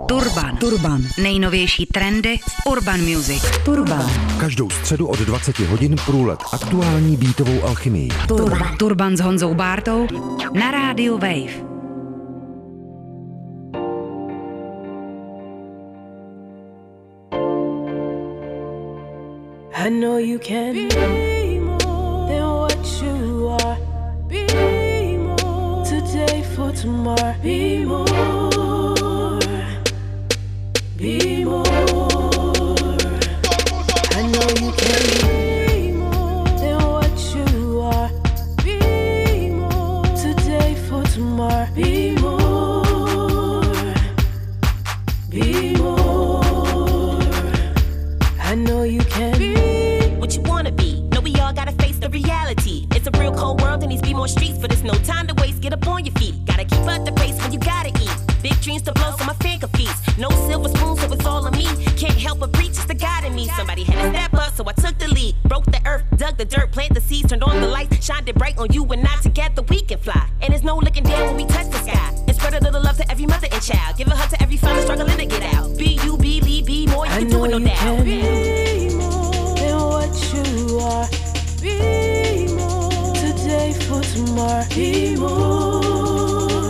Turban. Nejnovější trendy v Urban Music. Turban. Každou středu od 20 hodin průlet aktuální beatovou alchymii. Turban s Honzou Bártou na rádiu Wave. I know you can be more than what you are. Be more today for tomorrow. Be more. Be more. I know you can be more than what you are. Be more today for tomorrow. Be more. Be more. I know you can be what you wanna be. No, we all gotta face the reality. It's a real cold world and needs to be more streets, but there's no time to waste. Get up on your feet. Gotta keep up the pace when you gotta eat. Big dreams to blow so my finger feast. No silver spoon, so it's all on me. Can't help but preach, it's the God in me. Somebody had to step up, so I took the lead. Broke the earth, dug the dirt, planted the seeds, turned on the lights, shined it bright on you and I. Together we can fly. And there's no looking down when we touch the sky. And spread a little love to every mother and child. Give a hug to every father struggling to get out. Be you, believe, be more. You can do it, no doubt. Be more than what you are. Be more today for tomorrow. Be more.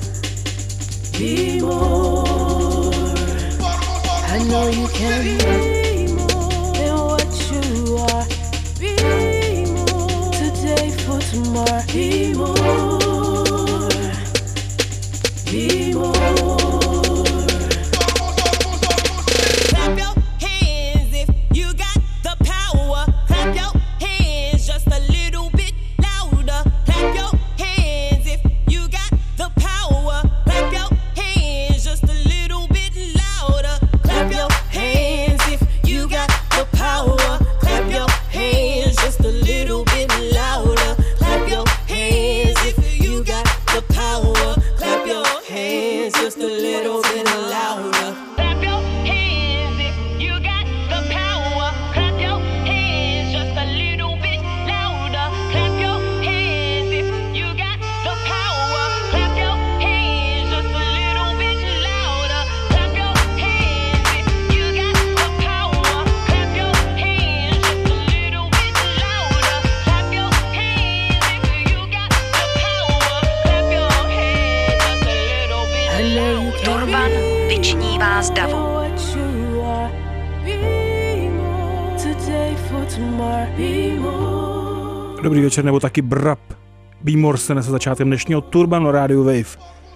Be more. I know you can be more than what you are. Be more today for tomorrow. Be more. Be more. Clap your hands if you got the power. Clap your hands just a little bit louder. Clap your hands if you got the power. Clap your hands just a little bit louder. Clap your hands if you got the power. Clap your hands just a little bit louder. Clap your hands if you got the power. Clap your hands just a little bit louder. Clap your hands if you got the power. Clap your hands just a little bit louder. Clap your hands if you got the power. Clap your hands just a little bit louder. Clap your hands if you got the power. Clap your hands just a little bit louder. Clap your hands if you got the power. Clap your hands just a little bit I know you can Turban vyčnívá z davu. what you are. Be more today for tomorrow. Be more. Dobrý večer, nebo taky brap. Be-more se nese začátkem dnešního Turbanu na rádiu Wave.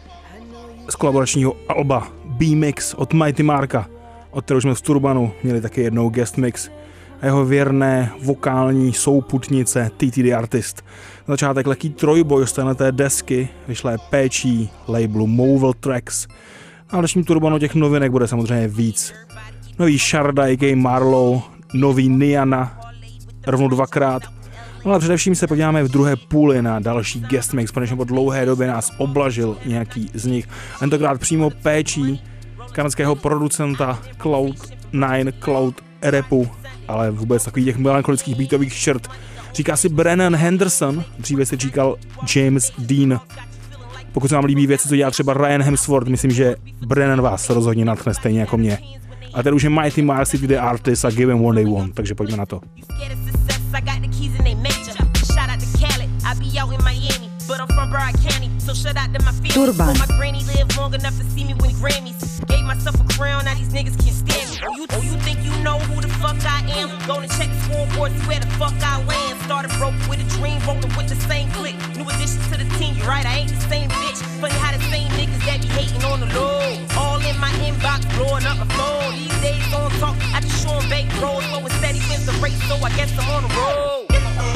Z kolaboračního alba B-Mix od Mighty Marka, od kterého jsme v Turbanu měli taky jednou guest mix. A jeho věrné vokální souputnice TT The Artist. Na začátek lehký trojboj z té desky, vyšlé péčí labelu Movil Tracks. A v dnešním Turbanu těch novinek bude samozřejmě víc. Nový Sharda a.k.a. Marlow, nový Niana, rovnou dvakrát. No ale především se podíváme v druhé půli na další guest mix, protože po dlouhé době nás oblažil nějaký z nich. Tentokrát přímo péčí kanadského producenta Cloud9, Cloud Rapu, ale vůbec takových těch melancholických beatových čert. Říká si Brennan Henderson, dříve si říkal James Dean. Pokud se vám líbí věci, co dělá třeba Ryan Hemsworth, myslím, že Brennan vás rozhodně nadchne stejně jako mě. A tady už je Mighty Mark, TT The Artist a Give Them What They Want, takže pojďme na to. But I'm from Broward County, so shout out to my family. Turban. My granny lived long enough to see me win Grammys. Gave myself a crown, now these niggas can't stand me. Oh, you think you know who the fuck I am? Gonna check the scoreboard, see where the fuck I land. Started broke with a dream, rolling with the same clique. New addition to the team, you're right, I ain't the same bitch. Funny how the same niggas that be hating on the low. All in my inbox, blowing up my phone. These days don't talk, I just show them bank rolls. So it's steady wins the race, so I guess I'm on the road.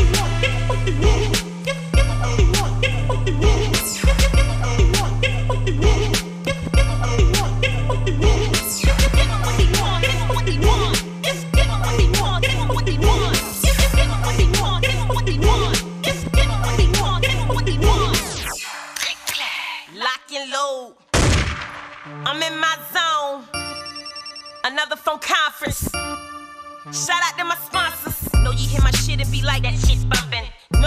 I'm in my zone. Another phone conference. Shout out to my sponsors. Know you hear my shit and be like, that shit's bumpin'.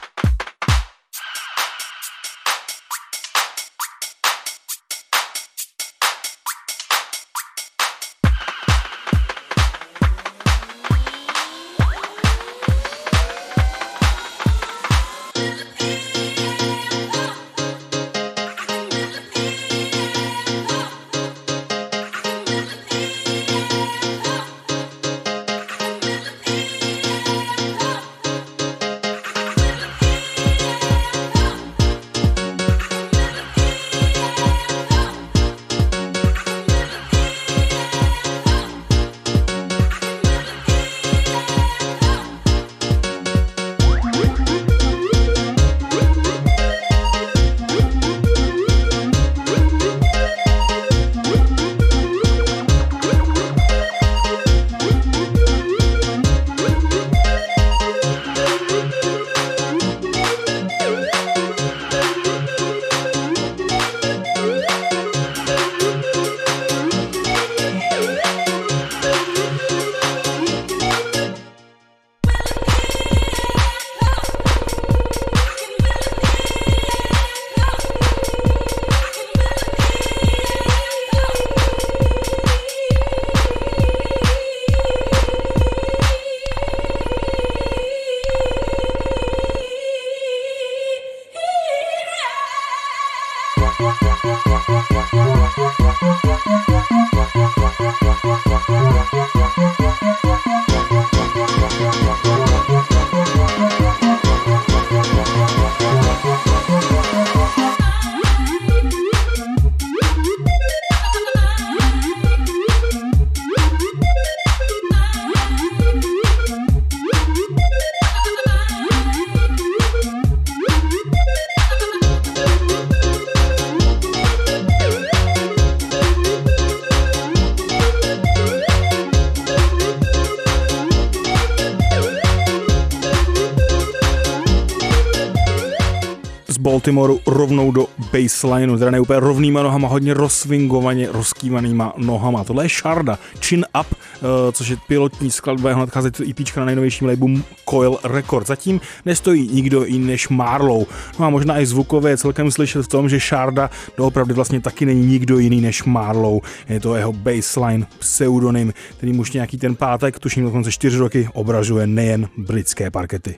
Baltimoreu rovnou do baselineu, teda ne úplně rovnýma nohama, hodně rozswingovaně rozkývanýma nohama. Tohle je Sharda, Chin Up, což je pilotní skladba jeho nadcházející EPčka na nejnovějším labelu Coil Records. Zatím nestojí nikdo jiný než Marlowe. No a možná i zvukově je celkem slyšet v tom, že Sharda doopravdy vlastně taky není nikdo jiný než Marlowe. Je to jeho baseline pseudonym, který už nějaký ten pátek, tuším dokonce 4 roky, obražuje nejen britské parkety.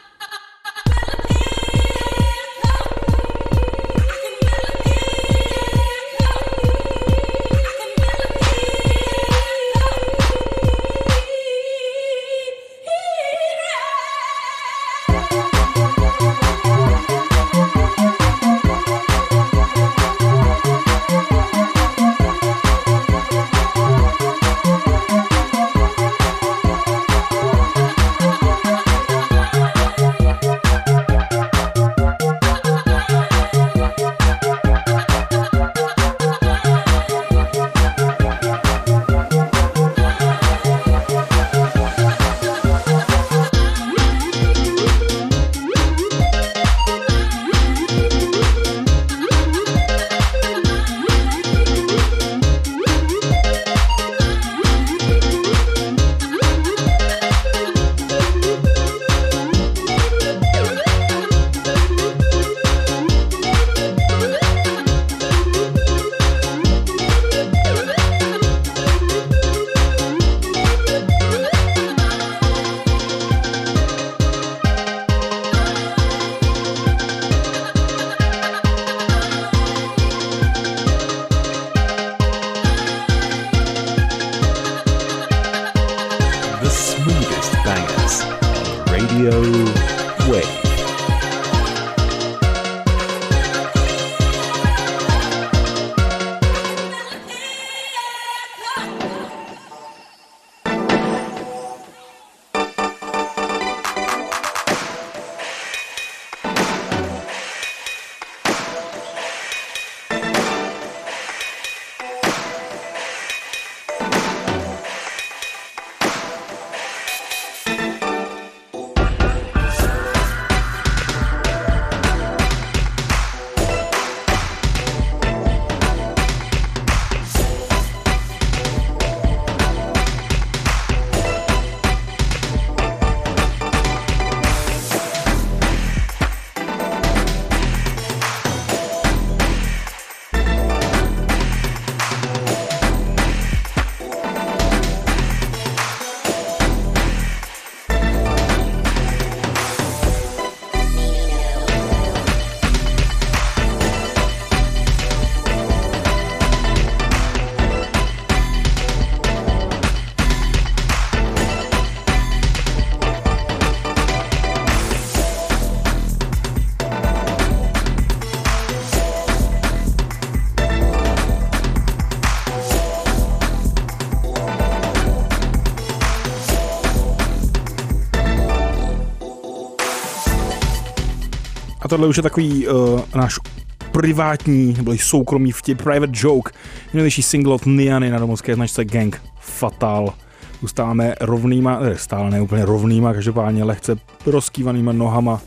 Tohle už je takový náš privátní nebo soukromý vtip, private joke. Nejnovější single od Niany na domovské značce Gang Fatal. Zůstáváme rovnýma, stále ne úplně rovnýma, každopádně lehce rozkývanýma nohama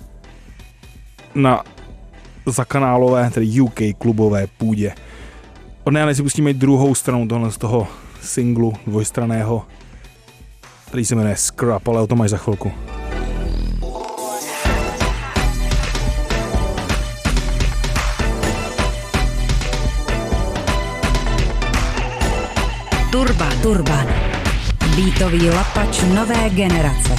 na zakanálové, tedy UK klubové půdě. Od Niany si pustíme druhou stranu tohle z toho singlu dvojstranného, který se jmenuje Scrap, ale o tom až za chvilku. Turban. Beatový lapač nové generace.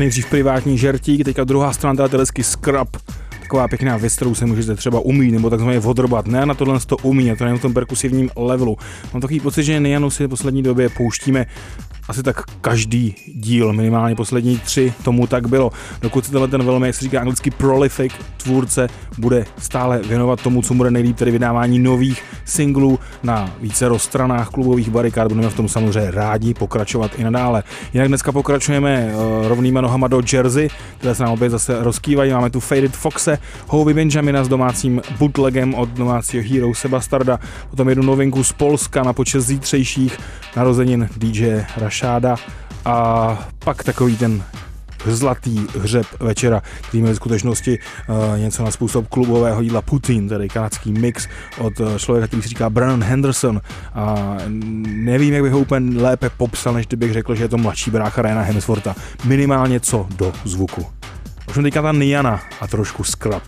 nejdřív privátní žertík, teďka druhá strana této desky Scrub. Taková pěkná věc, kterou se můžete třeba umít nebo takzvaně odrobat. Ne, na tohle to umí, a to nejen v tom perkusivním levelu. Mám takový pocit, že Nianu si v poslední době pouštíme asi tak každý díl, minimálně poslední 3 tomu tak bylo. Dokud se ten velmi, jak se říká anglicky, prolific tvůrce bude stále věnovat tomu, co bude nejlíp, tedy vydávání nových singlů na více stranách klubových barikád, budeme v tom samozřejmě rádi pokračovat i nadále. Jinak dneska pokračujeme rovnýma nohama do Jersey, které se nám opět zase rozkývají. Máme tu Faded Foxe, Howie Benjamina s domácím bootlegem od domácího Hero Sebastarda, potom jednu novinku z Polska na počest zítřejších narozenin DJ Rašáda a pak takový ten zlatý hřeb večera, který měl v skutečnosti něco na způsob klubového jídla Putin, tedy kanadský mix od člověka, který si říká Brandon Henderson. A nevím, jak bych ho úplně lépe popsal, než kdybych řekl, že je to mladší brácha Ryana Hemswortha. Minimálně co do zvuku. Ovšem teďka ta Niana a trošku Scrub.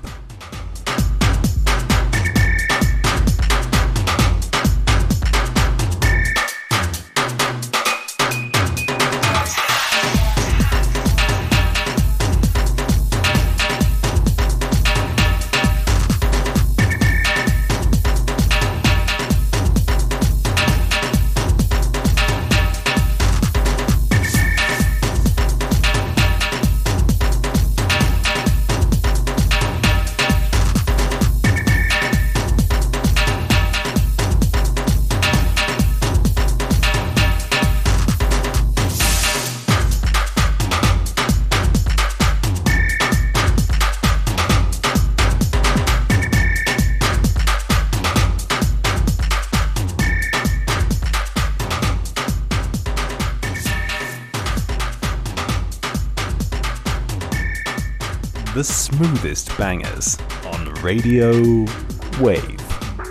The smoothest bangers on Radio Wave.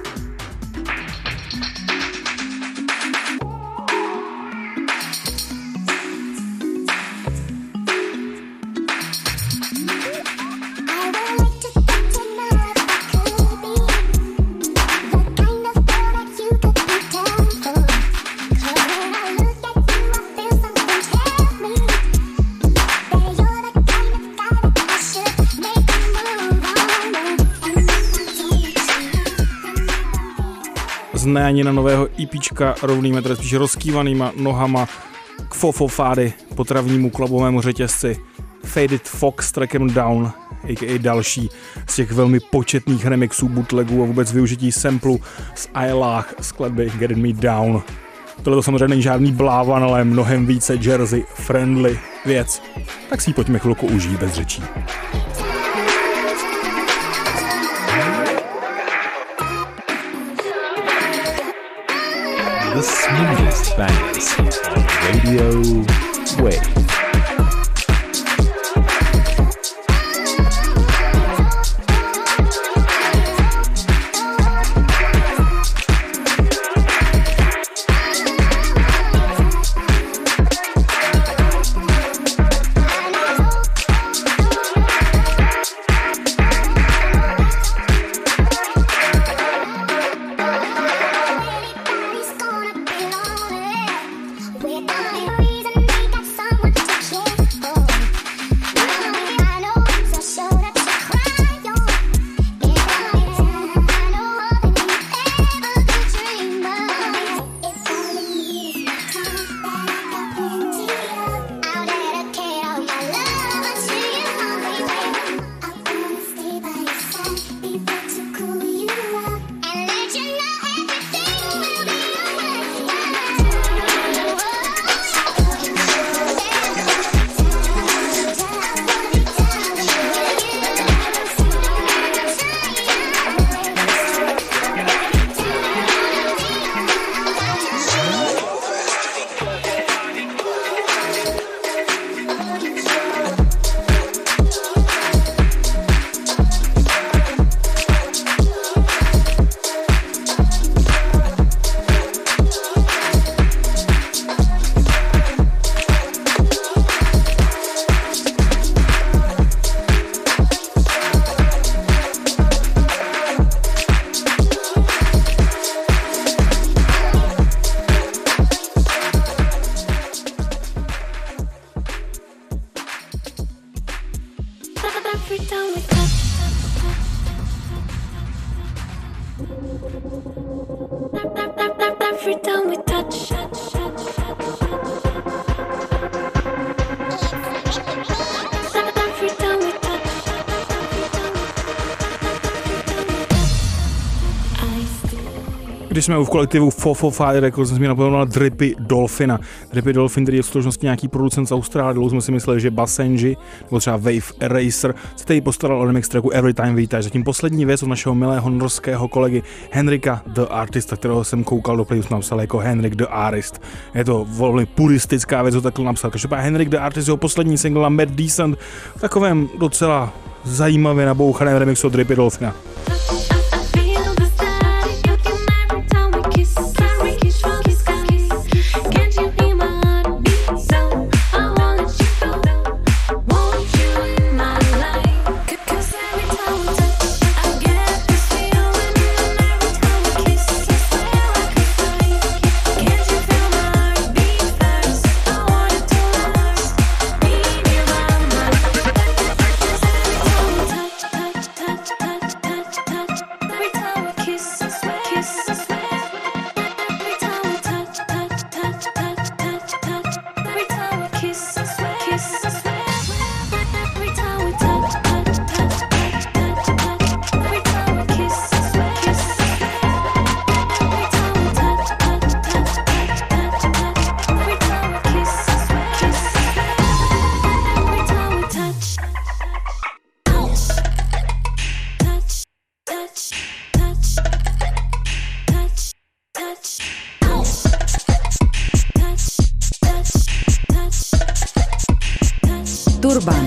Znání na nového EPčka rovnými, tedy spíš rozkývanýma nohama k fofofády potravnímu klubovému řetězci Faded Fox trackem Down, a.k.a. další z těch velmi početných remixů, bootlegů a vůbec využití samplu z Ailách skladby Getting Me Down. Tohle to samozřejmě není žádný blávan, ale mnohem více Jersey friendly věc. Tak si ji pojďme chvilku užít bez řečí. The smoothest bangers on Radio Wave. Without a reason, they got someone to kill. Když jsme u kolektivu 445 Records, jsme napomenuli na Drippy Dolphina. Drippy Dolphin, který je v skutečnosti nějaký producent z Austrálie, dlouho jsme si mysleli, že Basenji nebo třeba Wave Eraser se tady postaral o remix tracku Every Time We Touch. Zatím poslední věc od našeho milého norského kolegy Henrika the Artista, kterého jsem koukal do playlist, napsal jako Henrik the Artist. Je to velmi puristická věc, co takhle napsal. Každopádně Henrik the Artist, jeho poslední single Mad Decent, v takovém docela zajímavě nabouchaném remixu od Drippy Dolphina. Turban.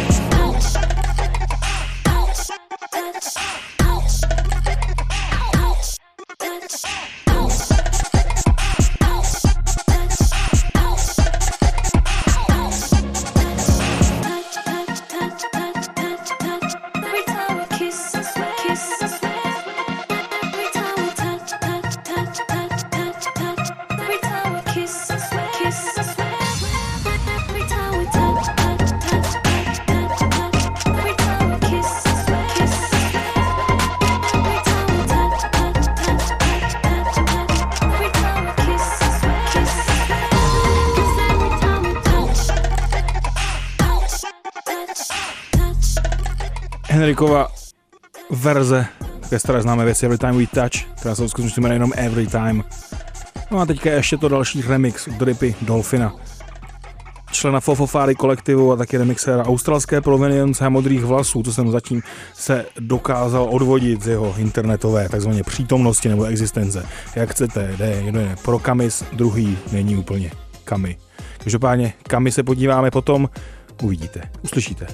Henrikova verze také staré známé věci Every Time We Touch, která se skutečně jmenuje jenom Every Time. No a teďka ještě to další remix od Drippy Dolphina, člena 445 kolektivu a taky remixéra australské provenience a modrých vlasů, co jsem zatím se dokázal odvodit z jeho internetové takzvané přítomnosti nebo existence. Jak chcete, jedno je pro kamis, druhý není úplně kami. Každopádně kami se podíváme potom, uvidíte, uslyšíte.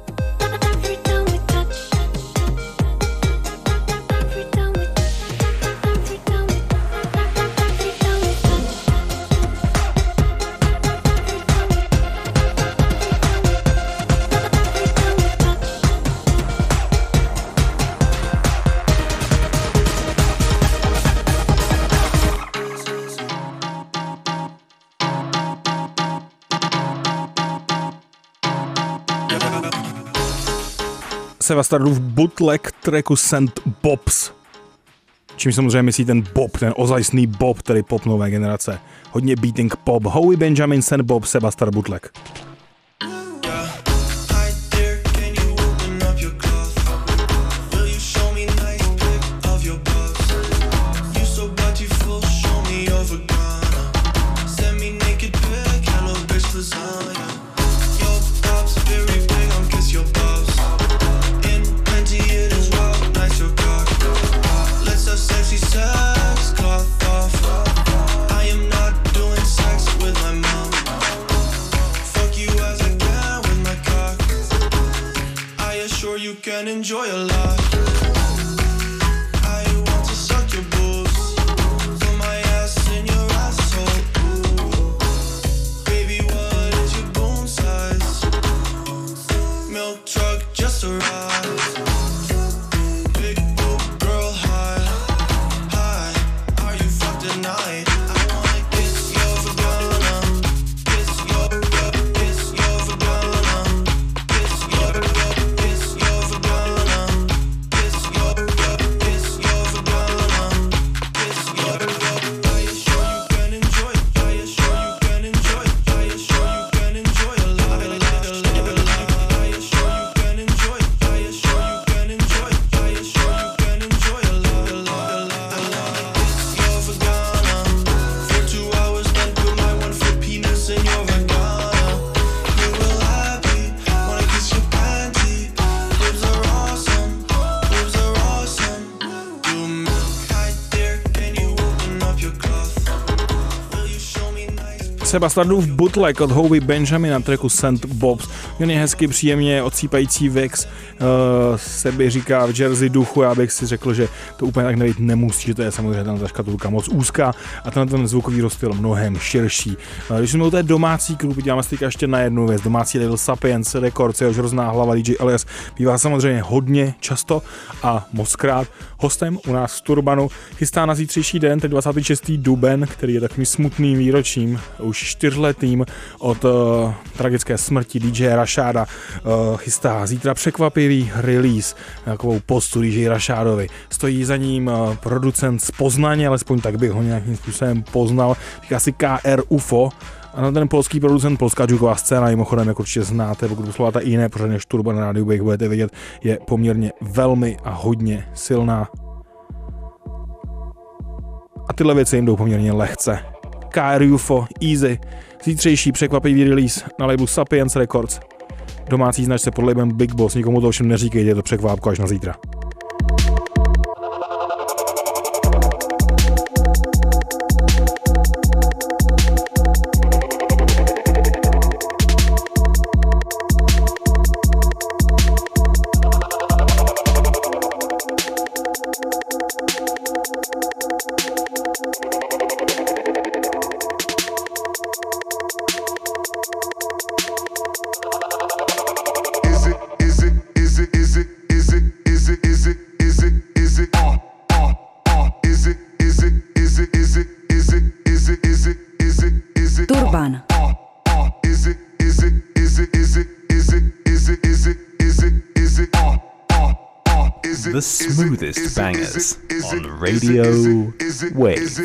Sevastardův bootleg tracku St. Bob's. Čím samozřejmě myslí ten Bob, ten ozajstný Bob, tedy pop nové generace. Hodně beating pop. Howie Benjamin, St. Bob, Sevastard bootleg. Can enjoy a lot. I want to suck your balls, put my ass in your asshole. Ooh. Baby, what is your bone size? Milk truck just arrived. Big boat girl high, high. Are you fucked tonight? I wanna kiss your vagina, kiss your vagina, kiss your Sebastardův bootleg od Howie Benjamin na tracku St. Bob's. Měl hezky, příjemně odsýpající Vex, sebi říká v Jersey duchu, já bych si řekl, že to úplně tak nejít nemusí, že to je samozřejmě ta škatulka moc úzká a ten zvukový rozptyl mnohem širší. Když jsme u té domácí crew, podíváme se teďka ještě na jednu věc, domácí label Sapiens Records, jehož hrozná hlava DJ Alias bývá samozřejmě hodně často a mockrát hostem u nás v Turbanu. Chystá na zítřejší den, tedy 26. duben, který je takovým smutným výročím, už 4letým od tragické smrti DJ Rashada. Chystá zítra překvapivý release, takovou postu DJ Rashadovi. Stojí za ním producent z Poznaně, alespoň tak bych ho nějakým způsobem poznal, říká si KR UFO. A ten polský producent, polská juková scéna, mimochodem, jak určitě znáte, pokud posloucháte i jiné pořady než Turban na rádiu, jak budete vidět, je poměrně velmi a hodně silná. A tyhle věci jim jdou poměrně lehce. KR UFO, Easy, zítřejší překvapivý release na labelu Sapiens Records. Domácí značce pod labelem Big Boss, nikomu to ovšem neříkejte, je to překvápko až na zítra. The smoothest bangers on Radio Wave.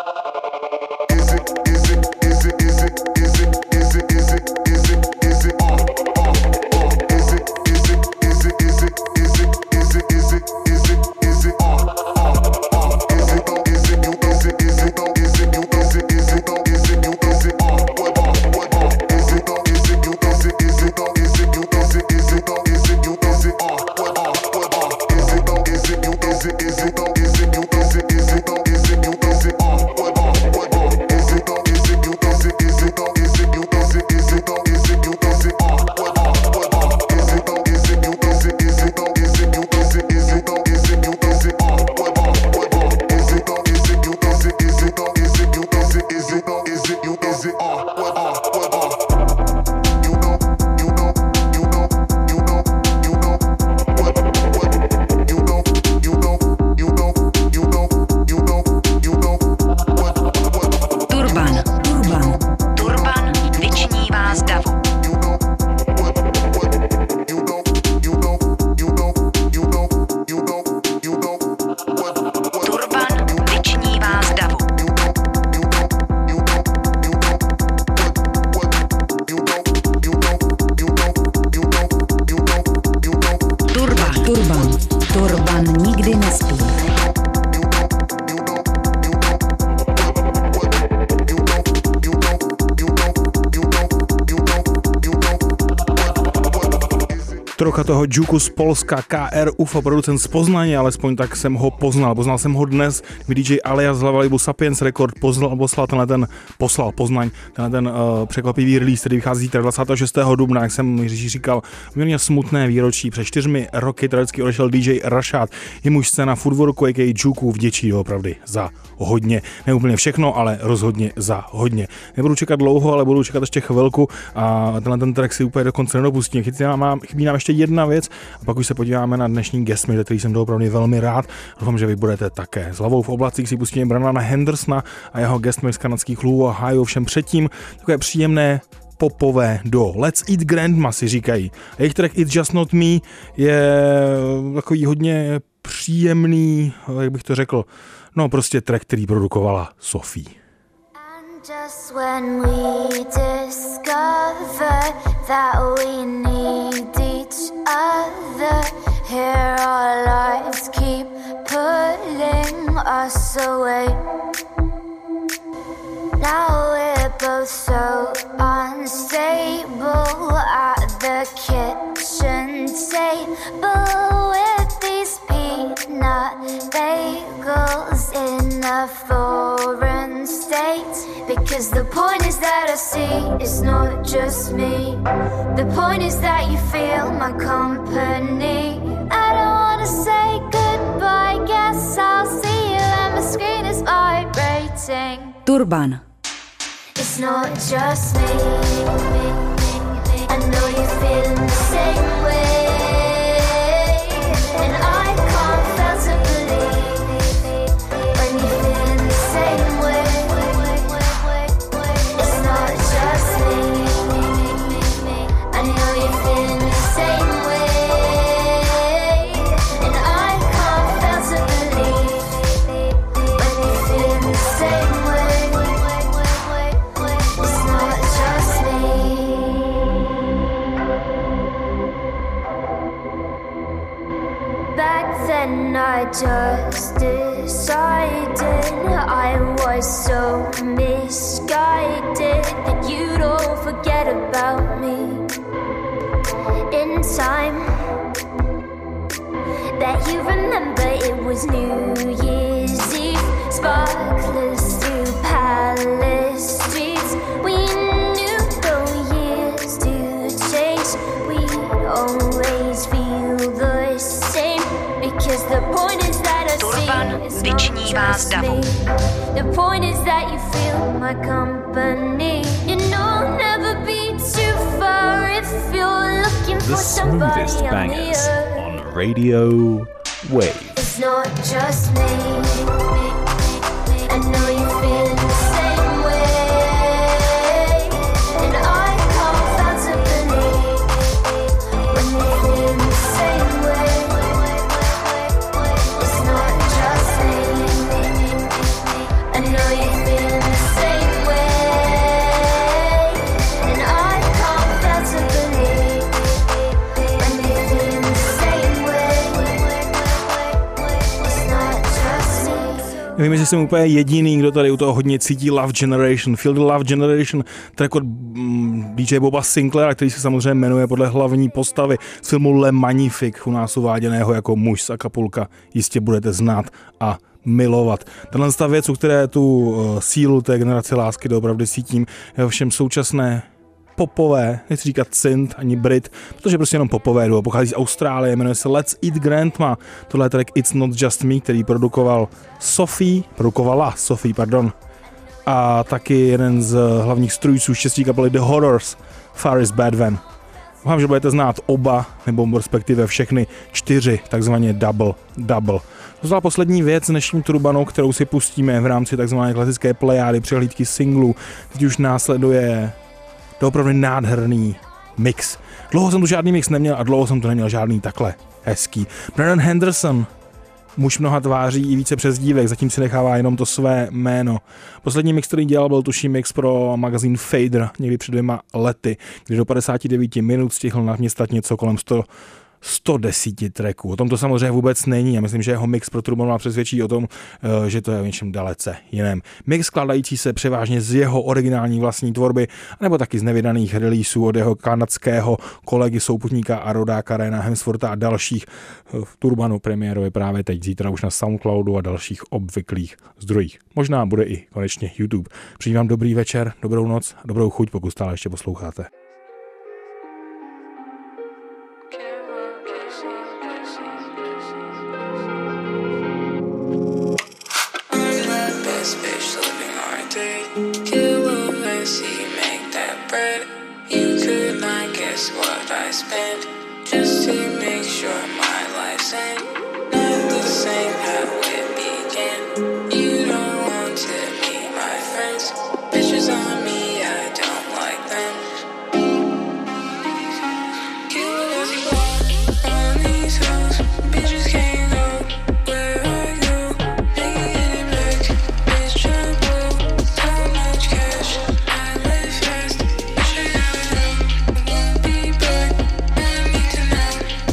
Trocha toho juku z Polska, KR UFO, producent z Poznaně, alespoň tak jsem ho poznal. Poznal jsem ho dnes, kdy DJ Alias z labelu Sapiens Record poslal Poznaň, ten překvapivý release, který vychází zítra 26. dubna, jak jsem Jiří říkal, poměrně smutné výročí. Před 4 roky tragicky odešel DJ Rashad, jemuž scéna footworku a.k.a. juku vděčí doopravdy za hodně. Ne úplně všechno, ale rozhodně za hodně. Nebudu čekat dlouho, ale budu čekat ještě chvilku a ten track si úplně dokonce nedopustím. Chybí nám ještě jedna věc a pak už se podíváme na dnešní guest mix, který jsem doopravdy velmi rád. Doufám, že vy budete také. S hlavou v oblacích si pustíme Brannana Hendersona a jeho guest mix z kanadských Lou Ohio, všem předtím takové příjemné popové do Let's Eat Grandma si říkají. A jejich track It's Just Not Me je takový hodně příjemný, jak bych to řekl, no prostě track, který produkovala Sophie. Just when we discover that we need each other, here our lives keep pulling us away. Now we're both so unstable at the kitchen table with these peanut bagels in a foreign state. Cause the point is that I see it's not just me. The point is that you feel my company. I don't wanna say goodbye, guess I'll see you and my screen is vibrating. Turban. It's not just me. I know you're feeling the same way. And I can't fail to believe when you're feeling the same way. It's not just me. I know you're feeling the same way. And I can't fail to believe when you're feeling the same way. It's not just me. Back then I just decided I was so misguided that you'd all forget about me in time. Bet you remember it was New Year's Eve, sparklers through palace streets. We knew though years do change, we'd always feel the same. Because the point is that I Turban see it's vyčnívá not z just davu. me. The point is that you feel my company. You know, never be too far if you're looking The for somebody smoothest on the bangers earth. on Radio Wave. It's not just me. I know you feel the same way. And I can't fail to believe when you feel the same way. It's not just me. I know you feel the same way. And I can't fail to believe when you feel the same way. It's not just me. Nevím, jestli jsem úplně jediný, kdo tady u toho hodně cítí Love Generation. Feel the Love Generation, track od DJ Boba Sinclaira, který se samozřejmě jmenuje podle hlavní postavy z filmu Le Magnifique, u nás uváděného jako muž z Acapulca. Jistě budete znát a milovat. Tahle ta věc, u které tu sílu té generace lásky doopravdy cítím, je ovšem současné popové, nechci říkat synth ani Brit, protože prostě jenom popové duo, pochází z Austrálie, jmenuje se Let's Eat Grandma. Tohle je track It's Not Just Me, který produkovala Sophie, a taky jeden z hlavních strůjců štěstí kapely The Horrors, Faris Badvan. Doufám, že budete znát oba, nebo respektive všechny 4, takzvaně double. To byla poslední věc s dnešním Turbanu, kterou si pustíme v rámci takzvané klasické plejády přehlídky singlů. Teď už následuje to opravdu nádherný mix. Dlouho jsem tu žádný mix neměl a dlouho jsem tu neměl žádný takhle hezký. Brandon Henderson, muž mnoha tváří i více přezdívek, zatím si nechává jenom to své jméno. Poslední mix, který dělal, byl tuším mix pro magazín Fader někdy před 2 lety, kdy do 59 minut stihl naměstat něco kolem 110 tracků. O tom to samozřejmě vůbec není a myslím, že jeho mix pro Turbanu přesvědčí o tom, že to je o něčem dalece jiném. Mix skládající se převážně z jeho originální vlastní tvorby, nebo taky z nevydaných releaseů od jeho kanadského kolegy, souputníka a rodáka Ryana Hemswortha a dalších. V Turbanu premiéruje právě teď, zítra už na Soundcloudu a dalších obvyklých zdrojích. Možná bude i konečně YouTube. Přeji vám dobrý večer, dobrou noc a dobrou chuť, pokud stále ještě posloucháte. Just to make sure my life's end not the same how it began. You don't want to meet my friends. Bitches on me, I don't like them. You was on these hoes. Bitches can't go where I go. Nigga in black, bitch trouble. So much cash, I live fast. Wish I never know. Won't be back. I need to know.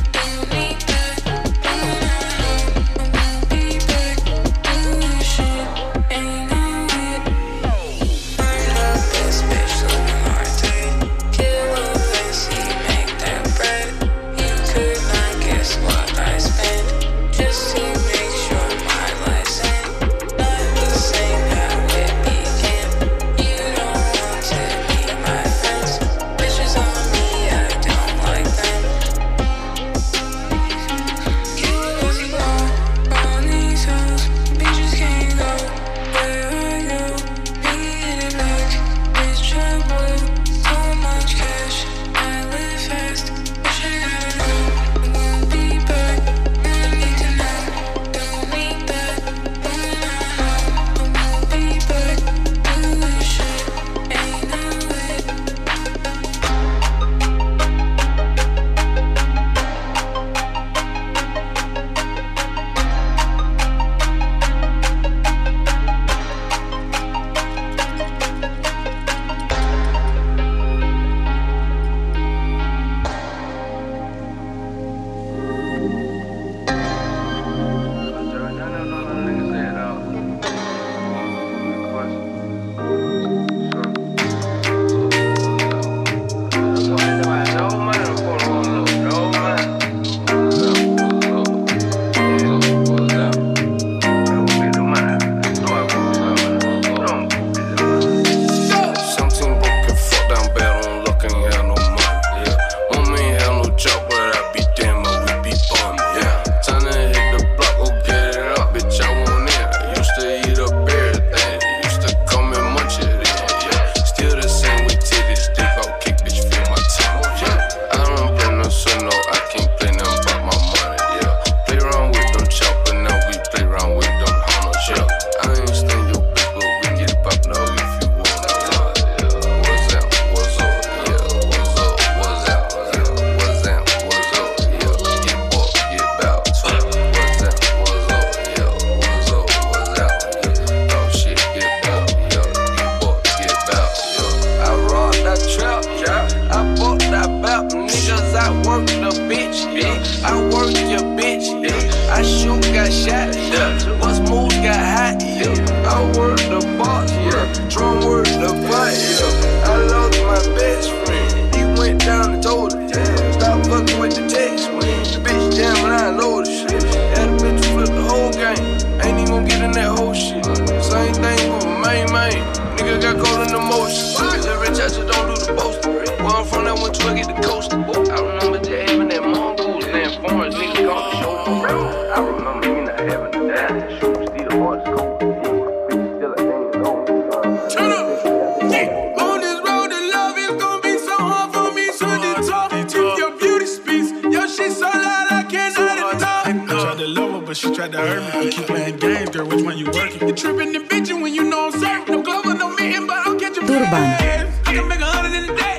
work your bitch, yeah. I shoot, got shot, yeah. Bust moves, got hot, yeah. I work the box, yeah. Drum work the fight, yeah. I lost my best friend. He went down and told her, yeah. Stop fucking with the text when the bitch jamming, I know the shit. Yeah, the bitch flip the whole game. Ain't even gon' get in that whole shit. Same thing with my main. Nigga got caught in the motion. The rich, I just don't do the boasting. Where I'm from, that one too, I get the coast. I remember just having that mongoose and foreign nigga called the show for real. I remember me not having the dad and shoot still hard to go. Still a thing over. Turn up! On this road, the love is gon' be so hard for me to talk. If your beauty speaks, your shit so loud I cannot talk. I tried to love her, but she tried to hurt me. You keep playing games, girl, which one you working? You tripping and bitching when you know I'm certain. No glove, no meeting, but I'll catch your Turban. I can make 100 in a day.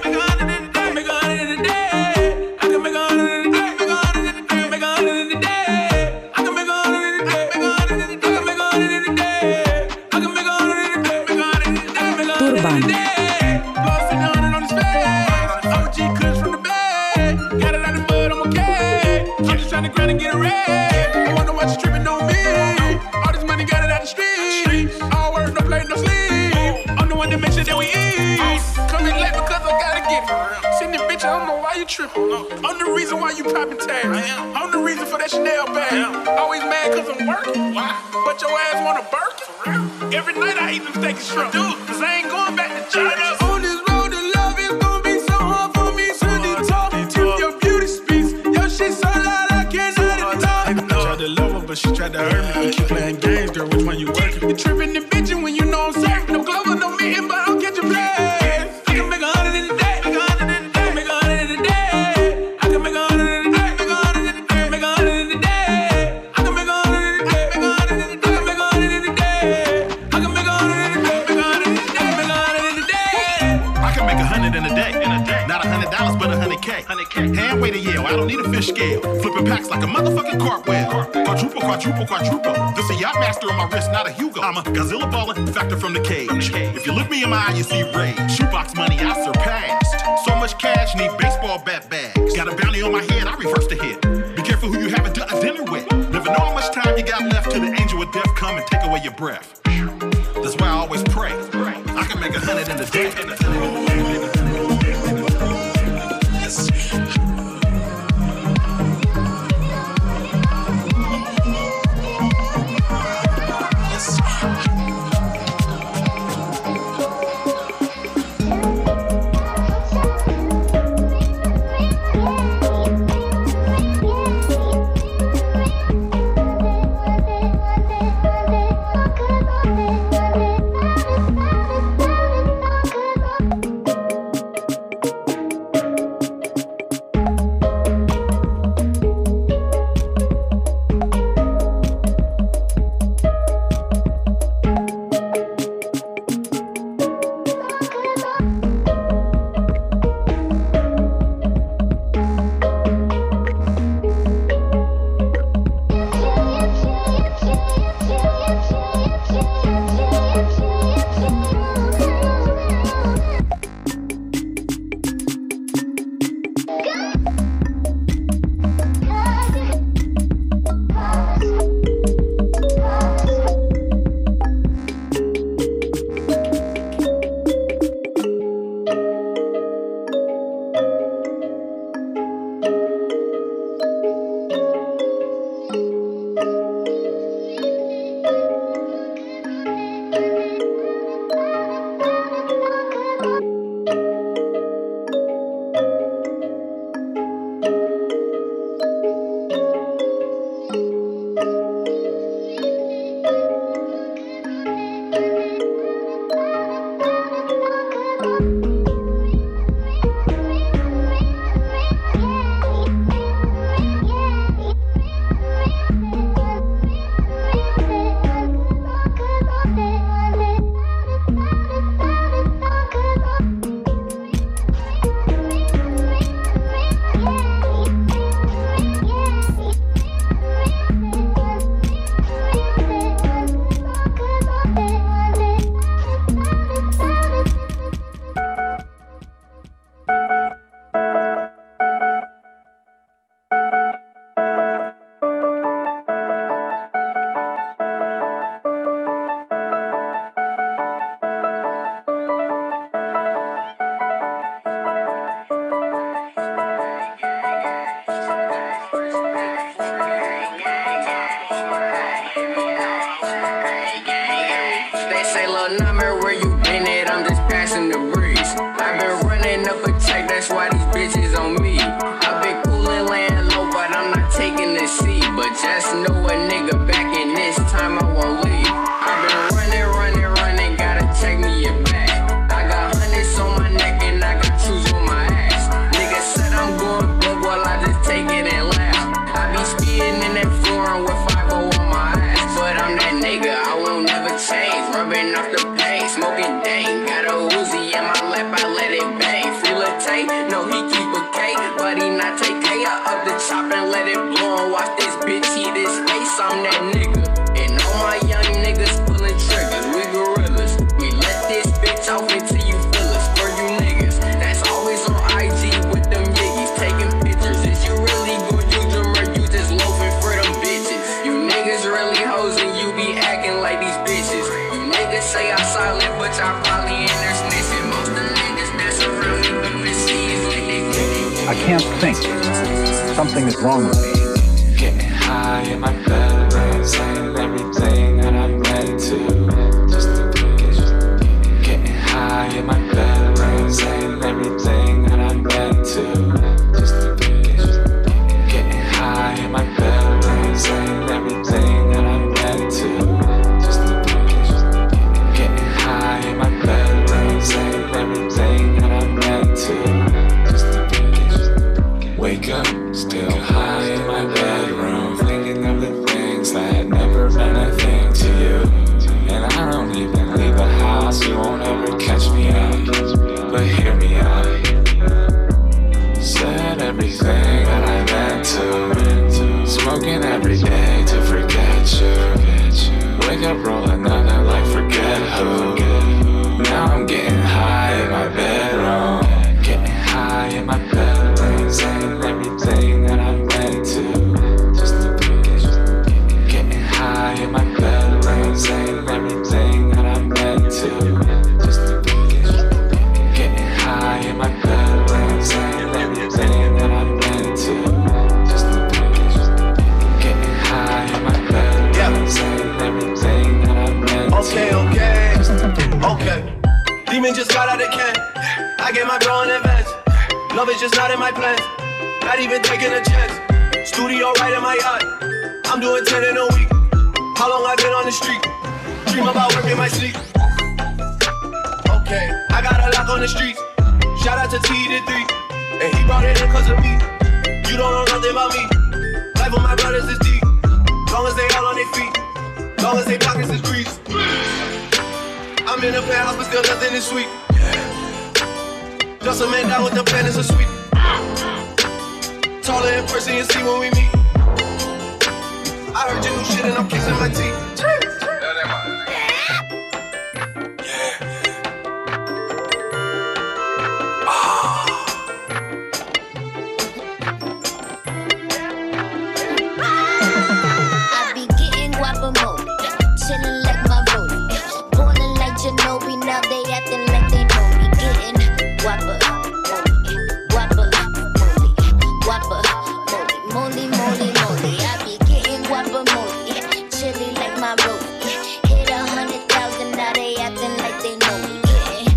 I'm the reason why you poppin' tags. I'm the reason for that Chanel bag. Always mad cause I'm working. Why? But your ass want a Birkin? Every night I eat them steak and shrimp. Cause I ain't going back to China. On this road, the love is gon' be so hard for me to talk. If your beauty speaks, your shit so loud I cannot talk. I tried to love her, but she tried to hurt me. You keep playing games, girl, which one you working? You trippin' and bitchin' when you know I'm certain. No glove, no meeting, but I'll catch a play. I can make 100 in a day. Hand weight a yell, I don't need a fish scale. Flipping packs like a motherfucking cartwheel. Quadruple. This a yacht master on my wrist, not a Hugo. I'm a Godzilla ballin', factor from the cage. If you look me in my eye, you see rage. Shoebox money, I surpassed. So much cash, need baseball bat bags. Got a bounty on my head, I reverse the hit. Be careful who you have a dinner with. Never know how much time you got left till the angel of death come and take away your breath. That's why I always pray. I can make 100 in a day. bitches on me. I've been cool and laying low, but I'm not taking the seat. But just know a nigga back in this time I won't leave. I've been running, gotta check me your back. I got hundreds on my neck and I got shoes on my ass. Nigga said I'm going big, well I just take it and laugh. I be speeding in that foreign with 5-0 on my ass. But I'm that nigga, I won't never change. Rubbing off the pain, smoking dang. Got a Uzi in my lap, I let it bang. Free Latte, no he keep a K, but he not take K. I up the chop and let it blow and watch this bitch eat his face. I'm that nigga, and all my young niggas pulling triggers. We gorillas, we let this bitch off until you feel us. For you niggas, that's always on IG with them yiggies taking pictures. Is you really gon' use them or you just loafing for them bitches? You niggas really hoes and you be acting like these bitches. You niggas say I'm silent, but y'all probably in there snitching. Most of the niggas that's around me but missees like they I can't think. Something is wrong with me. Getting high in my bedroom, saying everything that I meant to. Just to forget. Getting high in my bedroom, saying everything that I meant to. Just to forget. Getting high in my bedroom, saying everything that I meant to. Just to forget. Getting high in my bedroom, saying everything that I meant to. Just to forget. Wake up, still high in my bedroom, thinking of the things that never meant a thing to you. And I don't even leave the house, you won't ever catch me out. But hear me out. Said everything that I meant to. Smoking every day to forget you. Wake up, roll another like forget who. Now I'm getting high in my bedroom. Getting high in my bedroom, saying everything that I meant to. Just to forget. Getting high in my bedroom, saying everything that I meant to. Just to forget. Getting high in my bedroom, saying everything that I meant to. Just to forget. Getting high in my bedroom, saying everything that I meant to. Okay. Demon just got out of can. I get my bro in advance. Love is just not in my plans. Not even taking a chance. Studio right in my yacht. I'm doing 10 in a week. How long I been on the street? Dream about working my sleep. Okay, I got a lock on the streets. Shout out to T to 3. And he brought it in cause of me. You don't know nothing about me. Life with my brothers is deep. Long as they all on their feet. Long as they pockets is greased. I'm in a penthouse but still nothing is sweet. Just a man down with the plan is a sweet. Taller in person, you see when we meet. I heard your new shit and I'm kissing my teeth. I be getting guacamole, chillin' like my rollie, ballin' like Ginobili. Now they acting like they know me. Getting guapa, moly, I be getting guacamole, chilly like my rollie. Hit 100,000, now they acting like they know me. Getting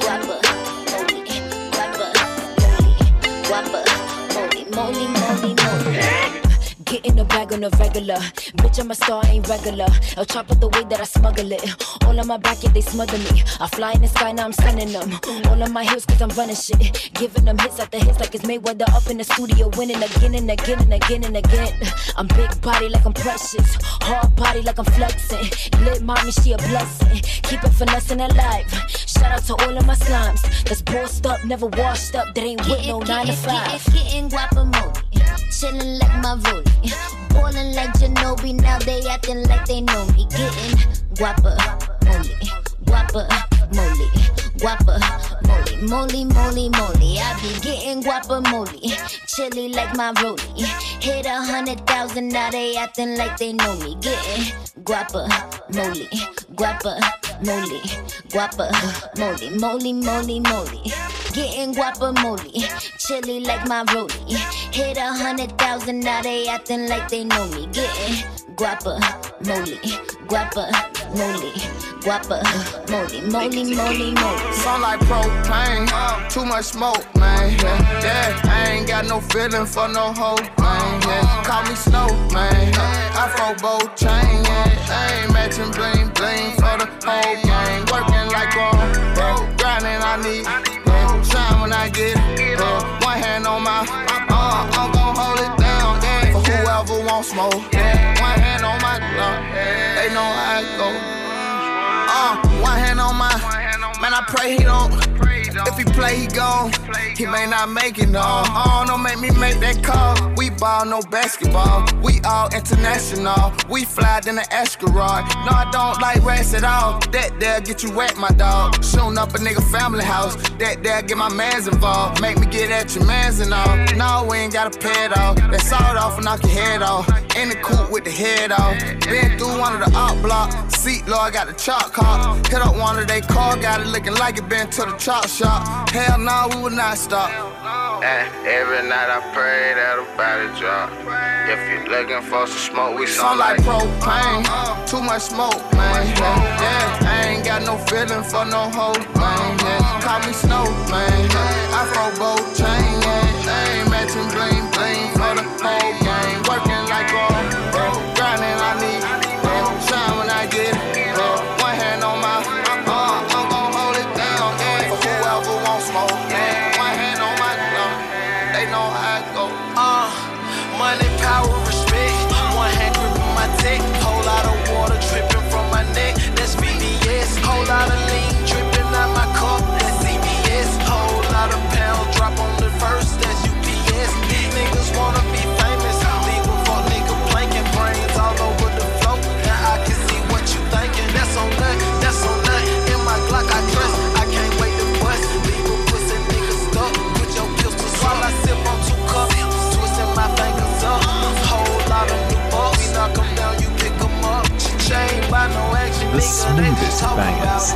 moly. Getting a bag on a regular. Bitch, I'm a star, ain't regular. I'll chop it the way that I smuggle it. All on my back, yeah, they smother me. I fly in the sky, now I'm stunning them. All on my heels, cause I'm running shit. Giving them hits after hits like it's Mayweather up in the studio, winning again and again and again and again. I'm big body like I'm precious. Hard body like I'm flexing. Lit mommy, she a blessing. Keep it finessing alive. Shout out to all of my slimes. That's bossed up, never washed up. That ain't with no 9 to 5. Getting guacamole. Chillin' like my rollie. Ballin' like Ginobili. Now they acting like they know me. Getting moly. I be getting guacamole, chilly like my rollie. Hit 100,000, now they acting like they know me. Getting guacamole. Getting guacamole, chilly like my rollie. Hit 100,000, now they acting like they know me. Getting guacamole. moly, guapa, moly, moly, moly, moly. Sound like propane, too much smoke, man. Yeah, I ain't got no feeling for no hoe, man. Yeah, call me Snow, man. Afro bow chain, yeah. I ain't matching bling bling for the whole gang. Working like grinding I need. Shine when I get it. One hand on my, I'm gon' hold it down, yeah. For whoever wants smoke, one hand on my, they know how it go. One hand on my, man, I pray he don't. If he play, he gone. He may not make it, no. Don't make me make that call. We ball, no basketball. We all international. We fly in the Escarod. No, I don't like rats at all. That there get you wet, my dog. Shooting up a nigga family house. That there get my mans involved. Make me get at your mans and all. No, we ain't gotta pay it off. That sawed off and knock your head off. In the coupe with the head off. Been through one of the op block. Seat Lord got the chalk car. Hit up one of they car. Got it looking like it been to the chalk shop. Hell no, we will not stop. Every night I pray that a body drop. If you looking for some smoke, we sound like propane. Too much smoke, man. Yeah, I ain't got no feeling for no hoe, man. Yeah, call me Snow, man. Afro bow chain, yeah. I ain't matching bling bling for the whole gang. Working like grinding I need. Shine when I get it. One hand on my, I'm gon' hold it down, yeah. For whoever wants smoke, yeah. One hand on my, they know how it go. Money, power, respect. One hand gripping my tech. Whole lot of water dripping from my neck. That's VVS. Whole lot of lean dripping out my cup. That's CBS. Whole lot of pounds drop on the first. That's UPS. These niggas wanna be famous. Leave them for nigga planking brains all over the floor. Now I can see what you thinking. That's on nut. That's on nut. In my Glock I trust. I can't wait to bust. Leave a pussy nigga stuck. Put your pistols while I sip on 2 cups. Twisting my fingers up. Whole lot of new bucks. We knock them down, you pick them up. Chain by no action. The smoothest bangers.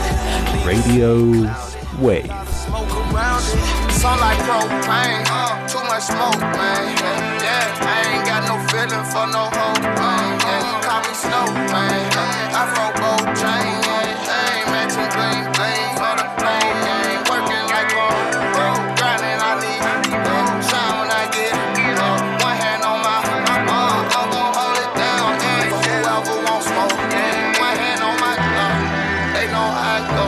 Radio Wave. Smoke around it. Sound like propane. Too much smoke, man. Yeah, I ain't got no feeling for no hoe, man. Yeah, call me Snow, man. Afro bow chain, yeah. I ain't matching bling bling for the whole gang. Working like grinding I need. Shine when I get it. One hand on my, I'm gon' hold it down, yeah. For whoever wants smoke, yeah. One hand on my, they know how it go.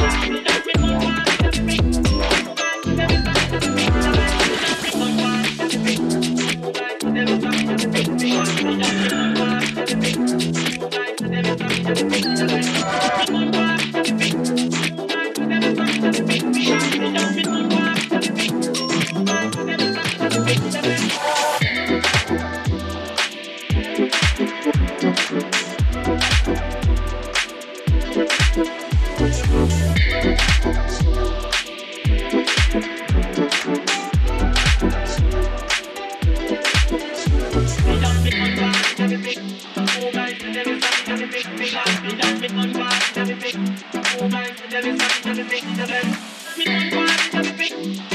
Everything,